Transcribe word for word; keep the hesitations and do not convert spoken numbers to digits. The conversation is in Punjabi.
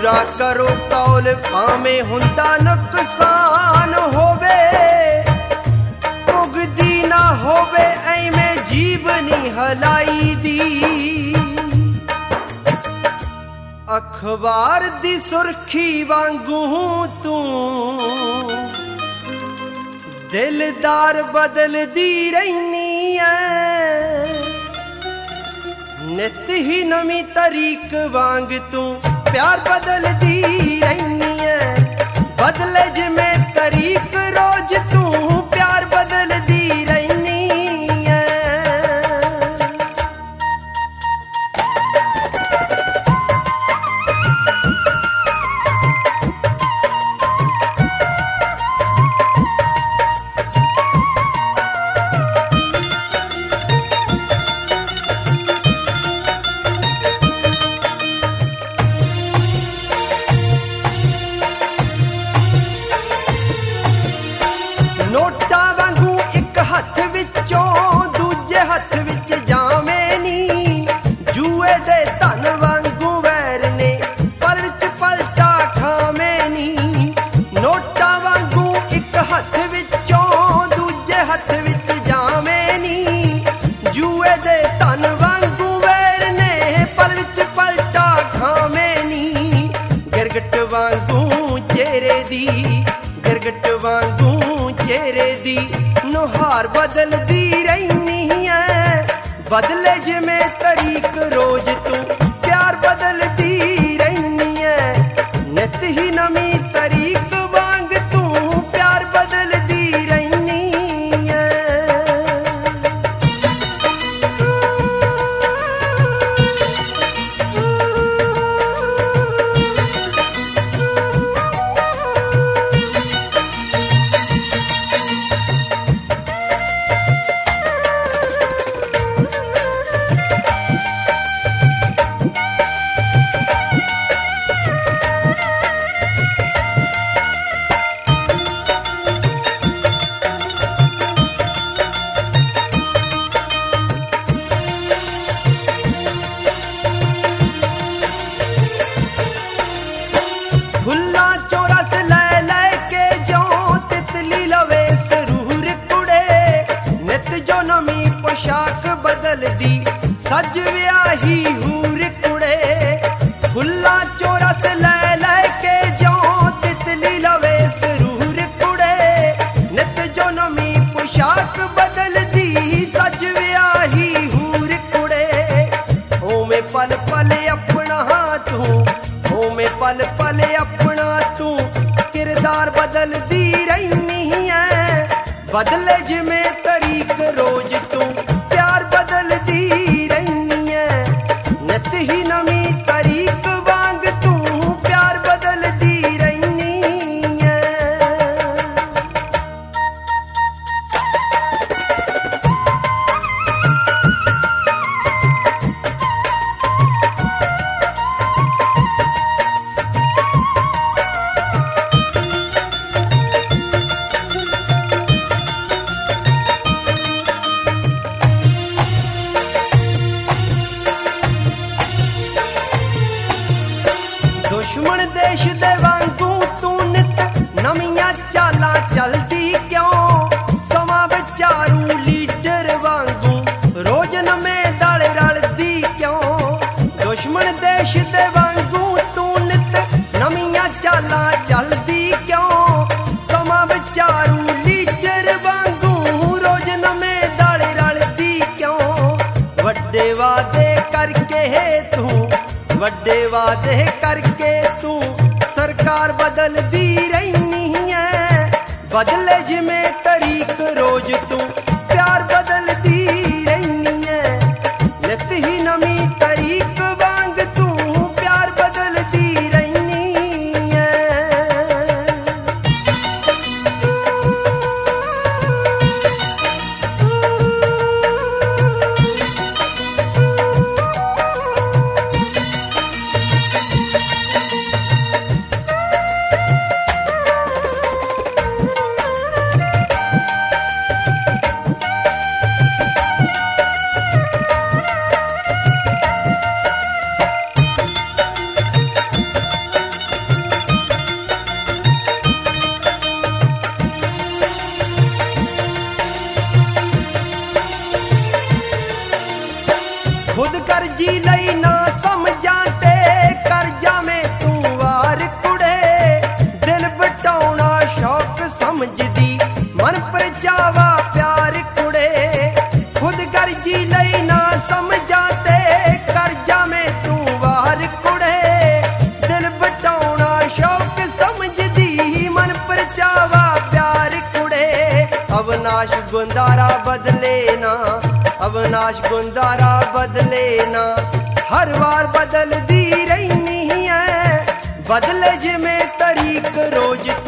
ਪੂਰਾ ਕਰੋ ਕੌਲ ਭਾਵੇਂ ਹੁੰਦਾ ਨੁਕਸਾਨ ਹੋਵੇ, ਭੁਗਦੀ ਨਾ ਹੋਵੇ ਐਵੇਂ ਜੀਭ ਨੀ ਹਲਾਈ ਦੀ। ਅਖਬਾਰ ਦੀ ਸੁਰਖੀ ਵਾਂਗੂ ਤੂੰ ਦਿਲਦਾਰ ਬਦਲਦੀ ਰਹਿਨੀ ਐ, ਨਿਤ ਹੀ ਨਵੀਂ ਤਰੀਕ ਵਾਂਗ ਤੂੰ ਪਿਆਰ ਬਦਲਦੀ ਰਹਿਨੀ ਐ। ਬਦਲੇ ਜਿਵੇਂ ਤਰੀਕ ਰੋਜ਼ ਤੂੰ ਪਿਆਰ ਬਦਲਦੀ ਰਹਿਨੀ ਐ। ਨੋਟਾਂ ਵਾਂਗੂ ਇੱਕ ਹੱਥ ਵਿੱਚੋਂ ਦੂਜੇ ਹੱਥ ਵਿੱਚ ਜਾਵੇਂ ਨੀ, ਜੂਏ ਦੇ ਧਨ ਵਾਂਗੂ ਵੈਰ ਨੇ ਪਲ ਵਿੱਚ ਪਲਟਾ ਖਾਵੇਂ ਨੀ। ਨੋਟਾਂ ਵਾਂਗੂ ਇੱਕ ਹੱਥ ਵਿੱਚੋਂ ਦੂਜੇ ਹੱਥ ਵਿੱਚ ਜਾਵੇਂ ਨੀ, ਜੂਏ ਦੇ ਧਨ ਵਾਂਗੂ ਵੈਰ ਨੇ ਪਲ ਵਿੱਚ ਪਲਟਾ ਖਾਵੇਂ ਨੀ। ਗਿਰਗਟ ਵਾਂਗੂ ਚਿਹਰੇ ਦੀ, ਗਿਰਗਟ ਵਾਂਗੂ ਚਿਹਰੇ ਦੀ ਨੁਹਾਰ ਬਦਲਦੀ ਰਹਿਨੀ ਐ। ਬਦਲੇ ਜਿਵੇਂ ਤਰੀਕ ਰੋਜ਼ ਤੂੰ ਪਿਆਰ ਬਦਲਦੀ ਰਹਿਨੀ ਐ। ਨਿਤ ਹੀ ਨਵੀਂ ਤਰੀਕ ਵਾਂਗ ਤੂੰ ਪਿਆਰ ਬਦਲਦੀ ਰਹਿਨੀ ਐ। ਫੁੱਲਾਂ ਚੋਂ ਰਸ ਲੈ ਲੈ ਕੇ ਜਿਉਂ ਤਿਤਲੀ ਲਵੇ ਸਰੂਰ ਕੁੜੇ, ਨਿਤ ਜੋ ਨਵੀਂ ਪੋਸ਼ਾਕ ਬਦਲਦੀ ਸੱਜ ਵਿਆਹੀ ਹੂਰ ਕੁੜੇ। ਫੁੱਲਾਂ ਚੋਂ ਰਸ ਲੈ ਲੈ ਕੇ ਜਿਉਂ ਤਿਤਲੀ ਲਵੇ ਸਰੂਰ ਕੁੜੇ, ਨਿਤ ਜੋ ਨਵੀਂ ਪੋਸ਼ਾਕ ਬਦਲਦੀ ਸੱਜ ਵਿਆਹੀ ਹੂਰ ਕੁੜੇ। ਓਵੇਂ ਪਲ ਪਲ ਆਪਣਾ ਤੂੰ, ਓਵੇਂ ਪਲ ਪਲ ਆਪਣਾ ਤੂੰ ਕਿਰਦਾਰ ਬਦਲਦੀ ਰਹਿਨੀ ਐ। ਬਦਲੇ ਜਿਵੇਂ ਤਰੀਕ ਰੋਜ਼ ਤੂੰ ਪਿਆਰ ਬਦਲਦੀ ਰਹਿਨੀ ਐ। ਨਿਤ ਹੀ ਨਵੀਂ ਤਰੀਕ ਵਾਂਗ ਤੂੰ ਪਿਆਰ ਬਦਲਦੀ ਰਹਿਨੀ ਐ। ਦੁਸ਼ਮਣ ਦੇਸ਼ ਦੇ ਵਾਂਗੂ ਤੂੰ ਨਿਤ ਨਵੀਆਂ ਚਾਲਾਂ ਚਲਦੀ ਕਿਉਂ, ਸਮਾਂ ਵਿਚਾਰੂ ਲੀਡਰ ਵਾਂਗੂ ਰੋਜ਼ ਨਵੇਂ ਦਲ ਰਲਦੀ ਕਿਉਂ। ਦੁਸ਼ਮਣ ਦੇਸ਼ ਦੇ ਵਾਂਗੂ ਤੂੰ ਨਿਤ ਨਵੀਆਂ ਚਾਲਾਂ ਚਲਦੀ ਕਿਉਂ, ਸਮਾਂ ਵਿਚਾਰੂ ਲੀਡਰ ਵਾਂਗੂ ਰੋਜ਼ ਨਵੇਂ ਦਲ ਰਲਦੀ ਕਿਉਂ। ਵੱਡੇ ਵਾਅਦੇ ਕਰਕੇ ਤੂੰ, ਵੱਡੇ ਵਾਅਦੇ ਕਰਕੇ ਤੂੰ ਸਰਕਾਰ ਬਦਲਦੀ ਰਹਿਨੀ ਐ। ਬਦਲੇ ਜਿਵੇਂ ਤਰੀਕ ਰੋਜ਼ ਤੂੰ ਪਿਆਰ ਬਦਲਦੀ ਰਹਿਨੀ ਐ। ਨਿਤ ਹੀ ਨਵੀਂ ਤਰੀਕ ਵਾਂਗ ਤੂੰ ਪਿਆਰ ਬਦਲਦੀ ਰਹਿਨੀ ਐ। अविनाश गुंदारा बदले ना, अविनाश गुंदारा बदले ना। हर वार बदलदी रहनी है, बदले जिमें तरीक रोज